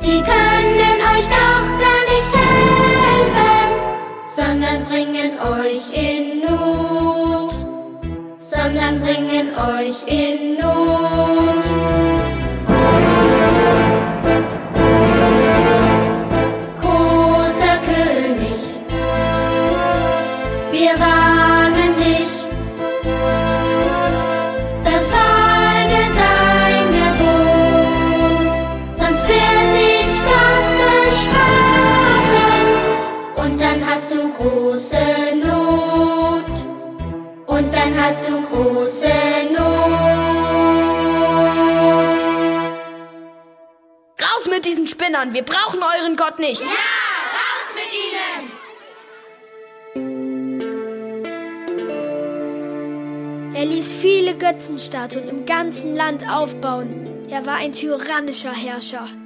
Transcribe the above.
Sie können euch doch gar nicht helfen, sondern bringen euch in Not, sondern bringen euch in Not. Großer König, wir warnen dich, befolge sein Gebot, sonst wird dich Gott bestrafen, und dann hast du große Not, und dann hast du große Not. Raus mit diesen Spinnern, wir brauchen euren Gott nicht. Ja, raus mit ihnen! Er ließ viele Götzenstatuen im ganzen Land aufbauen. Er war ein tyrannischer Herrscher.